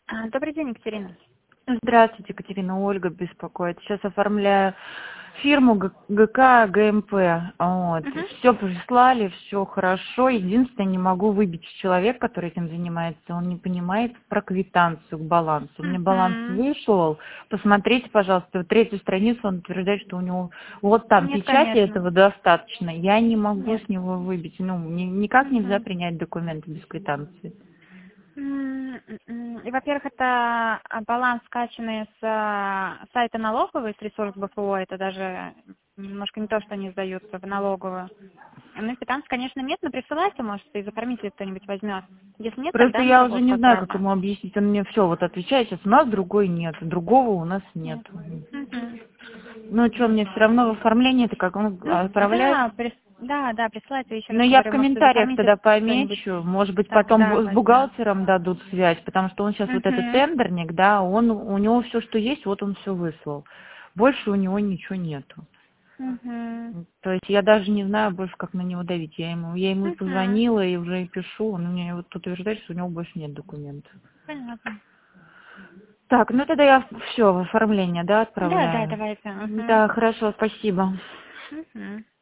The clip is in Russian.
Добрый день, Екатерина. Здравствуйте, Екатерина, Ольга беспокоит. Сейчас оформляю фирму ГК ГМП. Вот. Мгм. Все прислали, все хорошо. Единственное, не могу выбить человек, который этим занимается, он не понимает про квитанцию к балансу. У меня баланс Мгм. вышел. Посмотрите, пожалуйста, вот третью страницу он утверждает, что у него вот там Нет, печати конечно. этого достаточно. Я не могу Нет. с него выбить. Ну, никак нельзя Мгм. принять документы без квитанции. И, во-первых, это баланс, скачанный с сайта налоговой, с ресурс БФО, это даже немножко не то, что они сдаются в налоговую. Ну, и квитанции, конечно, нет, но присылайте, может, из оформителя кто-нибудь возьмет. Если нет, Просто тогда на я уже работу не знаю, как повторно. ему объяснить. Он мне все вот отвечает, сейчас у нас другой нет, другого у нас нет. Нет. Мгм. Ну что, мне все равно в оформлении это как он Ну, отправляет? да, да, присылайте, еще раз Но я в говорю, может, из комментариях оформителя тогда кто-нибудь помечу, может быть, потом тогда с возьмет. бухгалтером дадут связь, потому что он сейчас вот этот Мгм. тендерник, да, у него все, что есть, вот он все выслал. Больше у него ничего нету. Мгм. То есть я даже не знаю больше, как на него давить. Я ему и Мгм. позвонила, и уже и пишу, он мне вот тут утверждает, что у него больше нет документов. Понятно. Так, ну тогда я все в оформление, да, Да, отправляю. давайте. Мгм. Да, хорошо, спасибо. Мгм.